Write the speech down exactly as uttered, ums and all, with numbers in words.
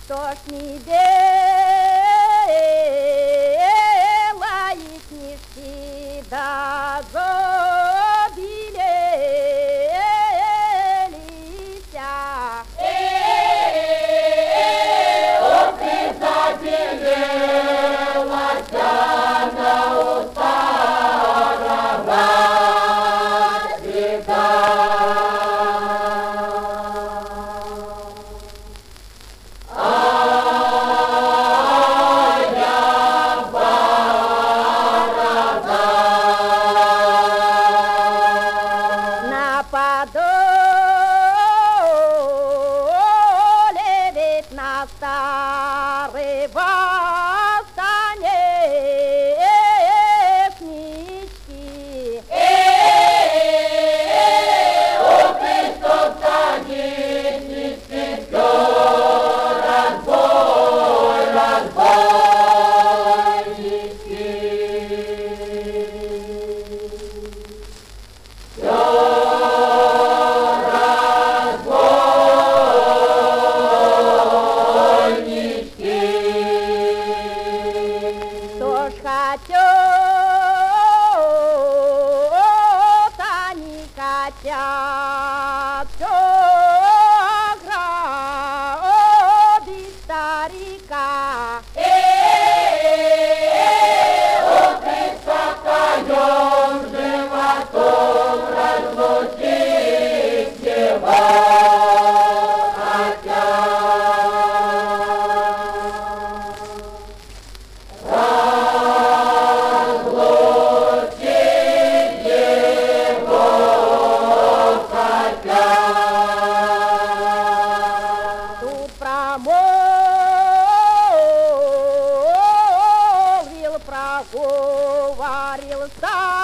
Что ж не белые книжки, да забелелися. Ох, ты забелелась она у старого цвета. Подоле ведь на старый восстанешнички. Ох, ты что станишнички, все разбой, разбойнички. Все хотят, они хотят, все гробить старика. Ох, ты с покоем животом разлучить его хотят. Проговорил старый.